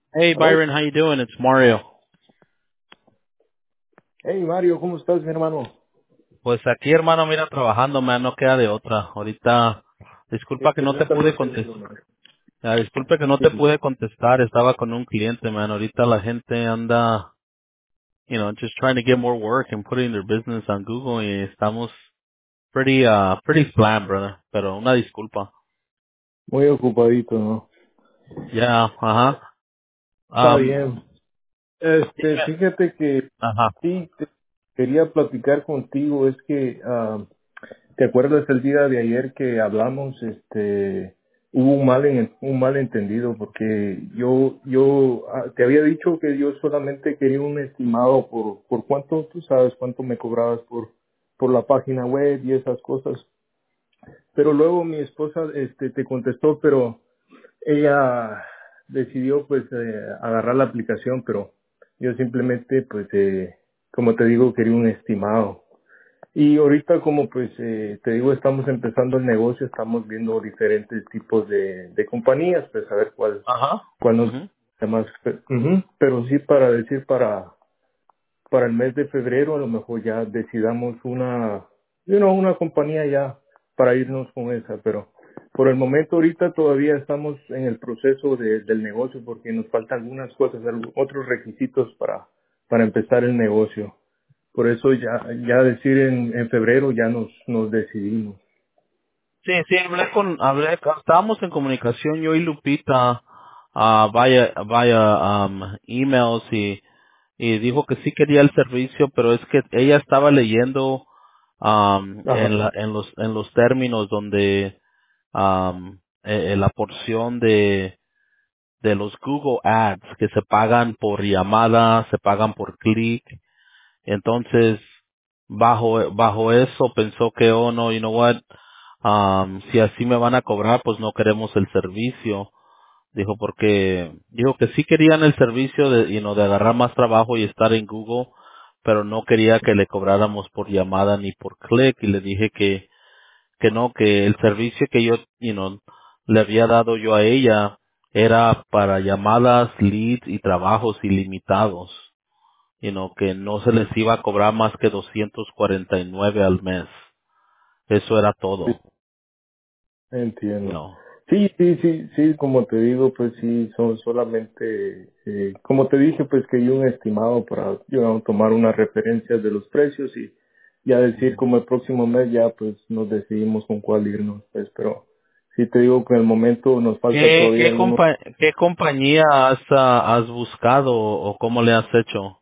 Hey Hello. Byron, how you doing? It's Mario. Hey Mario, ¿cómo estás, mi hermano? Pues aquí, hermano, mira, trabajando, man, no queda de otra. Ahorita, disculpa que no Yo te pude también te digo, contestar. man. Disculpe que no Sí, te pude contestar. Estaba con un cliente, man. Ahorita la gente anda, just trying to get more work and putting their business on Google y estamos pretty slammed, brother. Pero una disculpa. muy ocupadito, ¿no? Ya, ajá. Está Um, bien. dime. Fíjate que Ajá. sí, quería platicar contigo. Es que, ¿te acuerdas el día de ayer que hablamos? Hubo un malentendido porque yo te había dicho que yo solamente quería un estimado por cuánto, tú sabes, cuánto me cobrabas por la página web y esas cosas. Pero luego mi esposa te contestó, pero ella decidió pues agarrar la aplicación, pero yo simplemente pues como te digo quería un estimado. Y ahorita como pues te digo estamos empezando el negocio, estamos viendo diferentes tipos de compañías, pues a ver Ajá. cuál nos Mhm. gusta más. Ujú. Pero sí para decir para el mes de febrero a lo mejor ya decidamos una compañía ya para irnos con esa, pero por el momento ahorita todavía estamos en el proceso del negocio porque nos faltan algunas cosas, otros requisitos para empezar el negocio. Por eso ya decir en febrero ya nos decidimos. Sí, sí, estábamos en comunicación yo y Lupita, vaya, emails y dijo que sí quería el servicio, pero es que ella estaba leyendo, Ajá. en los términos donde, la porción de los Google Ads que se pagan por llamada, se pagan por clic, entonces, bajo eso pensó que, oh no, you know what, si así me van a cobrar, pues no queremos el servicio. Dijo que sí querían el servicio de agarrar más trabajo y estar en Google, pero no quería que le cobráramos por llamada ni por click. Y le dije que no, que el servicio que yo, le había dado yo a ella era para llamadas, leads y trabajos ilimitados. Que no se les iba a cobrar más que 249 al mes. Eso era Sí, todo, you entiendo. know. Sí, como te digo, pues sí, son solamente, como te dije, pues que hay un estimado para tomar unas referencias de los precios y ya decir como el próximo mes ya pues nos decidimos con cuál irnos, pues, pero sí te digo que en el momento nos falta todavía algunos. ¿Qué compañía has buscado o cómo le has hecho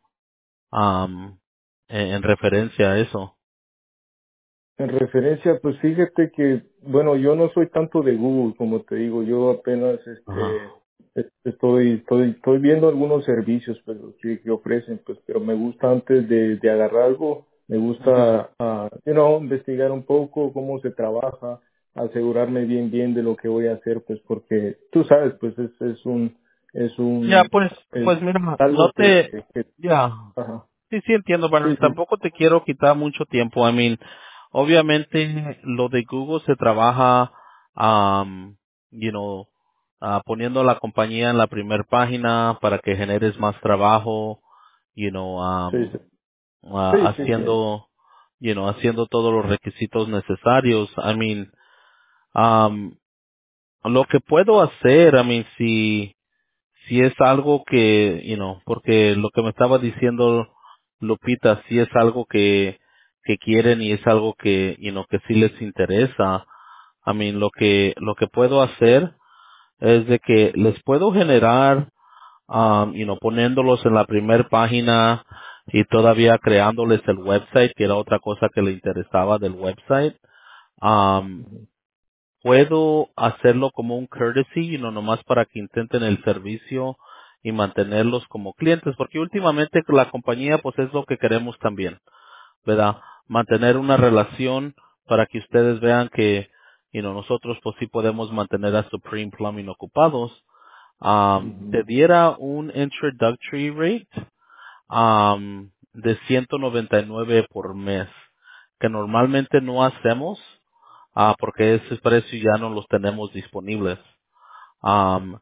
en referencia a eso? En referencia, pues fíjate que, bueno, yo no soy tanto de Google, como te digo, yo apenas Ajá. estoy viendo algunos servicios pues que ofrecen, pues, pero me gusta antes de agarrar algo, me Ujú. gusta, investigar un poco cómo se trabaja, asegurarme bien de lo que voy a hacer, pues, porque tú sabes, pues, es Ya, un, es pues mira, no algo ya, ajá, sí entiendo, pero sí, sí, tampoco te quiero quitar mucho tiempo. I mean, obviamente lo de Google se trabaja, um, you know, poniendo la compañía en la primer página para que generes más trabajo, you know, sí, sí, sí, haciendo todos los requisitos necesarios. I mean, um, lo que puedo hacer, I mean, si es algo que, porque lo que me estaba diciendo Lupita, si es algo que quieren y es algo que, que sí les interesa. I mean, lo que puedo hacer es de que les puedo generar, poniéndolos en la primer página y todavía creándoles el website, que era otra cosa que le interesaba del website. Um, Puedo hacerlo como un courtesy, nomás para que intenten el servicio y mantenerlos como clientes, porque últimamente la compañía pues es lo que queremos también, ¿verdad? Mantener una relación para que ustedes vean que, nosotros pues sí podemos mantener a Supreme Plumbing ocupados. Te ujú, diera un introductory rate, de 199 por mes, que normalmente no hacemos, porque ese precio ya no los tenemos disponibles. Am,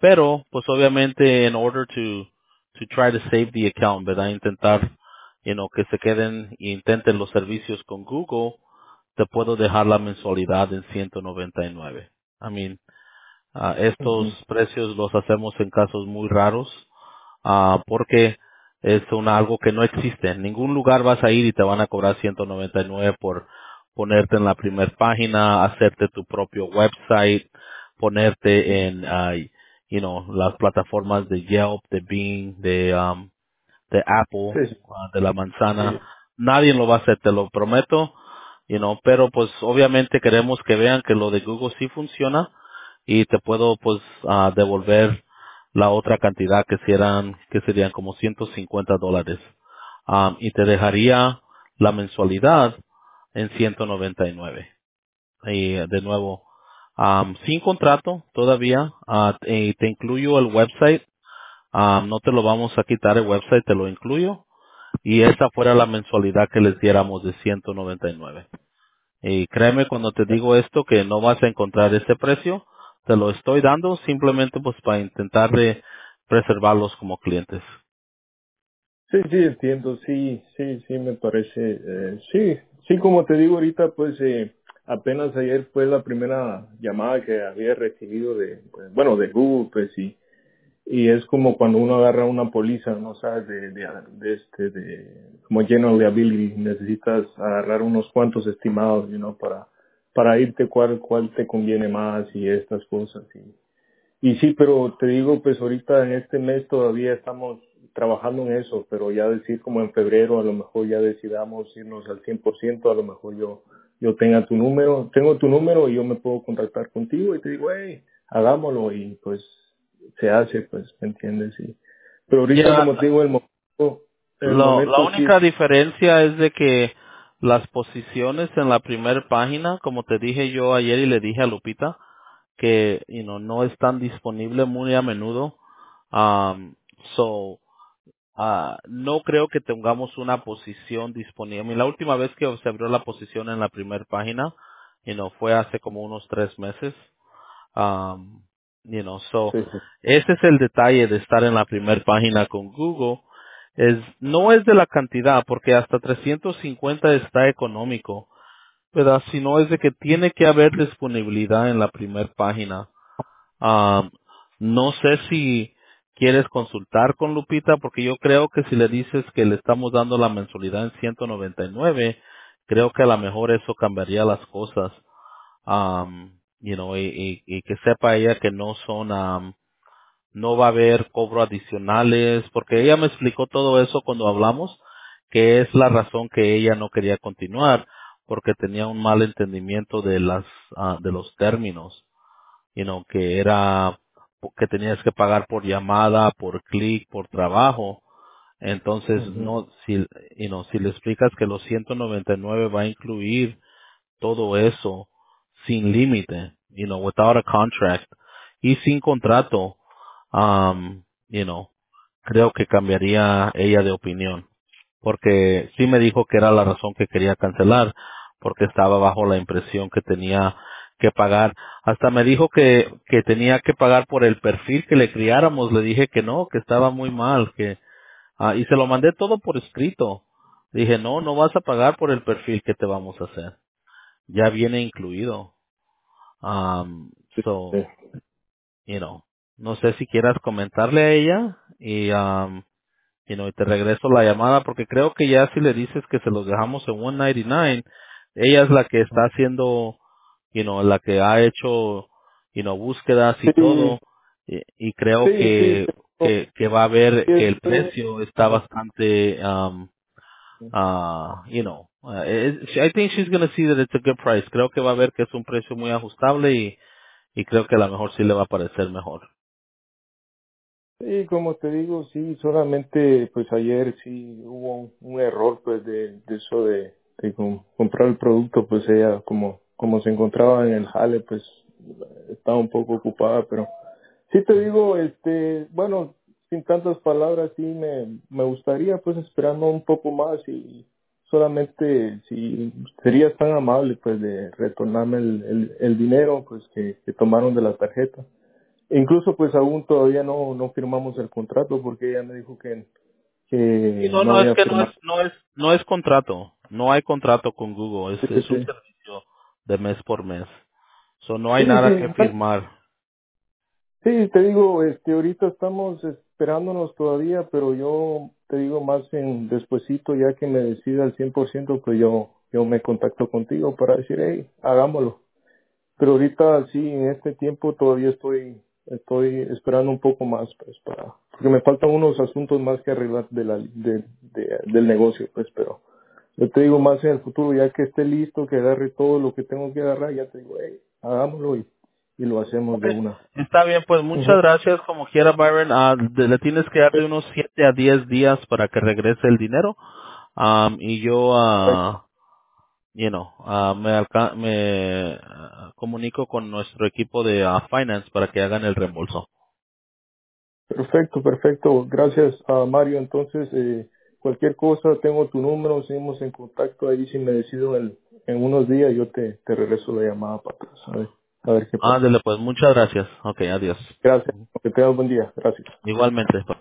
pero pues obviamente in order to try to save the account, ¿verdad? Intentar, que se queden e intenten los servicios con Google, te puedo dejar la mensualidad en 199. I mean, estos Ujú. precios los hacemos en casos muy raros, porque es algo que no existe. En ningún lugar vas a ir y te van a cobrar 199 por ponerte en la primer página, hacerte tu propio website, ponerte en, las plataformas de Yelp, de Bing, de Apple, Sí, sí, de la manzana. sí. Nadie lo va a hacer, te lo prometo, pero pues obviamente queremos que vean que lo de Google sí funciona y te puedo pues devolver la otra cantidad que serían como $150, y te dejaría la mensualidad en 199. Y de nuevo, sin contrato todavía, y te incluyo el website. No te lo vamos a quitar el website, te lo incluyo, y esa fuera la mensualidad que les diéramos de 199. Y créeme cuando te digo esto que no vas a encontrar ese precio, te lo estoy dando simplemente pues para intentar de preservarlos como clientes. Sí, sí, entiendo, sí, sí, sí, me parece, sí, sí, como te digo ahorita, pues apenas ayer fue la primera llamada que había recibido de, pues, bueno, de Google, pues sí, y es como cuando uno agarra una póliza, no sabes, como general liability, necesitas agarrar unos cuantos estimados, para irte cuál te conviene más y estas cosas, y sí, pero te digo, pues ahorita en este mes todavía estamos trabajando en eso, pero ya decir como en febrero a lo mejor ya decidamos irnos al 100%, a lo mejor yo tengo tu número y yo me puedo contactar contigo y te digo, hey, hagámoslo y pues se hace, pues, ¿me entiendes? Sí. Pero ahorita Ya, como te digo, el la momento sí, única diferencia es de que las posiciones en la primera página, como te dije yo ayer y le dije a Lupita, que no están disponibles muy a menudo. Um, so no creo que tengamos una posición disponible. La última vez que se abrió la posición en la primera página, fue hace como unos 3 meses. Um, so, sí, sí. ese es el detalle de estar en la primera página con Google. No es de la cantidad, porque hasta 350 está económico, ¿verdad? Sino es de que tiene que haber disponibilidad en la primera página. Um, no sé si quieres consultar con Lupita, porque yo creo que si le dices que le estamos dando la mensualidad en 199, creo que a lo mejor eso cambiaría las cosas. Y que sepa ella que no va a haber cobro adicionales, porque ella me explicó todo eso cuando hablamos, que es la razón que ella no quería continuar, porque tenía un mal entendimiento de los términos, que era que tenías que pagar por llamada, por clic, por trabajo. Entonces, Ujú, no, si le explicas que los 199 va a incluir todo eso sin límite, without a contract y sin contrato, um, you know, creo que cambiaría ella de opinión, porque sí me dijo que era la razón que quería cancelar, porque estaba bajo la impresión que tenía que pagar. Hasta me dijo que tenía que pagar por el perfil que le criáramos. Le dije que no, que estaba muy mal, y se lo mandé todo por escrito. Dije, no, no vas a pagar por el perfil que te vamos a hacer. Ya viene incluido. Um, sí, so, sí. no sé si quieras comentarle a ella y te regreso la llamada porque creo que ya si le dices que se los dejamos en 199, ella es la que está haciendo, la que ha hecho, búsquedas y Sí, todo, y creo sí, sí, que va a ver que el pero- precio está bastante, I think she's gonna see that it's a good price. Creo que va a ver que es un precio muy ajustable y creo que a lo mejor sí le va a parecer mejor. Sí, como te digo, sí, solamente pues ayer sí hubo un error pues de eso de comprar el producto, pues ella como se encontraba en el jale pues estaba un poco ocupada, pero sí te digo, bueno, sin tantas palabras sí me gustaría pues esperando un poco más y solamente si serías tan amable pues de retornarme el dinero pues que tomaron de la tarjeta. Incluso pues aún todavía no firmamos el contrato porque ella me dijo Sí, que no, no no, es había que firmado. no es contrato. No hay contrato con Google. Sí, Es un sí. servicio de mes por mes. So, no hay Sí, nada que sí, firmar. sí, te digo, ahorita estamos esperándonos todavía, pero yo te digo más en despuesito, ya que me decida al 100%, pues yo me contacto contigo para decir, hey, hagámoslo. Pero ahorita sí, en este tiempo todavía estoy esperando un poco más, pues, porque me faltan unos asuntos más que arreglar del negocio, pues, pero yo te digo más en el futuro, ya que esté listo, que agarre todo lo que tengo que agarrar, ya te digo, hey, hagámoslo y lo hacemos Ok. de una. Está bien, pues muchas Ujú. gracias. Como quiera, Byron, le tienes que dar de unos 7 a 10 días para que regrese el dinero. Y yo, me comunico con nuestro equipo de finance para que hagan el reembolso. Perfecto, perfecto. Gracias a Mario. Entonces, cualquier cosa, tengo tu número, seguimos en contacto. Ahí si me decido en unos días, yo te regreso la llamada para atrás. A ver qué pasa. Ándele, pues muchas gracias. Ok, adiós. Gracias. Que tengas buen día. Gracias. Igualmente.